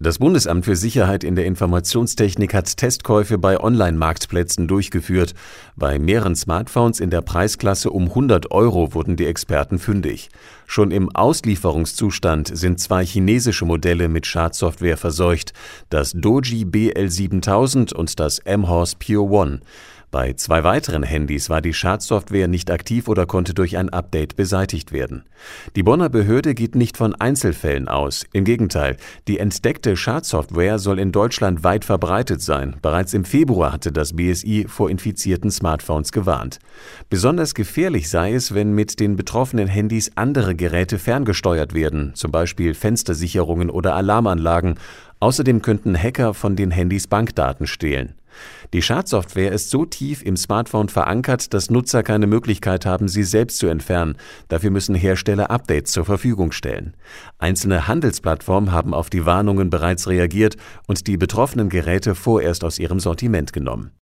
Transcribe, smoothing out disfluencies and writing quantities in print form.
Das Bundesamt für Sicherheit in der Informationstechnik hat Testkäufe bei Online-Marktplätzen durchgeführt. Bei mehreren Smartphones in der Preisklasse um 100 € wurden die Experten fündig. Schon im Auslieferungszustand sind 2 chinesische Modelle mit Schadsoftware verseucht, das Doji BL7000 und das M-Horse Pure One. Bei 2 weiteren Handys war die Schadsoftware nicht aktiv oder konnte durch ein Update beseitigt werden. Die Bonner Behörde geht nicht von Einzelfällen aus. Im Gegenteil, die entdeckte Schadsoftware soll in Deutschland weit verbreitet sein. Bereits im Februar hatte das BSI vor infizierten Smartphones gewarnt. Besonders gefährlich sei es, wenn mit den betroffenen Handys andere Geräte ferngesteuert werden, zum Beispiel Fenstersicherungen oder Alarmanlagen. Außerdem könnten Hacker von den Handys Bankdaten stehlen. Die Schadsoftware ist so tief im Smartphone verankert, dass Nutzer keine Möglichkeit haben, sie selbst zu entfernen. Dafür müssen Hersteller Updates zur Verfügung stellen. Einzelne Handelsplattformen haben auf die Warnungen bereits reagiert und die betroffenen Geräte vorerst aus ihrem Sortiment genommen.